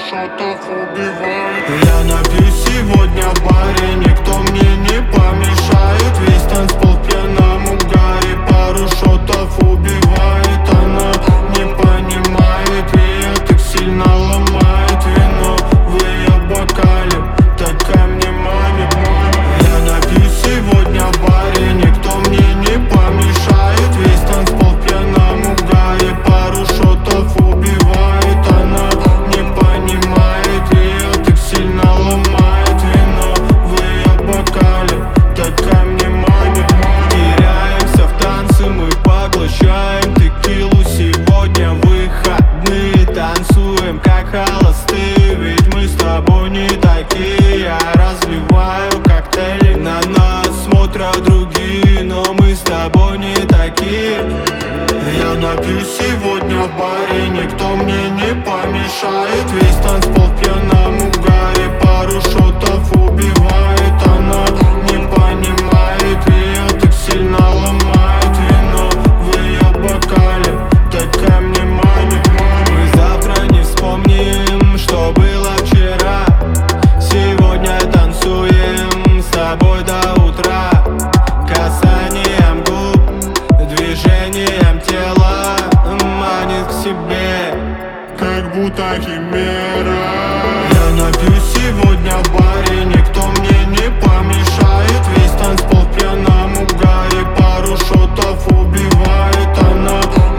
шотов убивает. Я напьюсь сегодня в баре, никто мне не помешает. Весь танцпол в пьяном угаре, пару шотов убивает. Она не понимает, ее так сильно ломает вино в ее бокале, такая мне маме. Я напьюсь сегодня в баре, никто мне не помешает. Весь танцпол в пьяном угаре, пару шотов убивает. Она не понимает, ее так сильно ломает вино в ее бокале, такая мне маме. Теряемся в танце, мы поглощаем текилу. Сегодня выходные, танцуем как холостые, ведь мы с тобой не такие. Я разливаю коктейли, на нас смотрят другие, но мы с тобой не такие. Я напьюсь сегодня в баре, никто мне не помешает. Весь танцпол в пьяном угаре, пару шотов убивает. Она не понимает, ее так сильно ломает вино в ее бокале, такая мне маме. Мы завтра не вспомним, что было вчера. Сегодня танцуем с тобой до утра. Касанием губ, движением тела манит к себе, Как будто химера. я напьюсь сегодня в баре, никто мне не помешает. Весь танцпол в пьяном угаре, пару шотов убивает. Она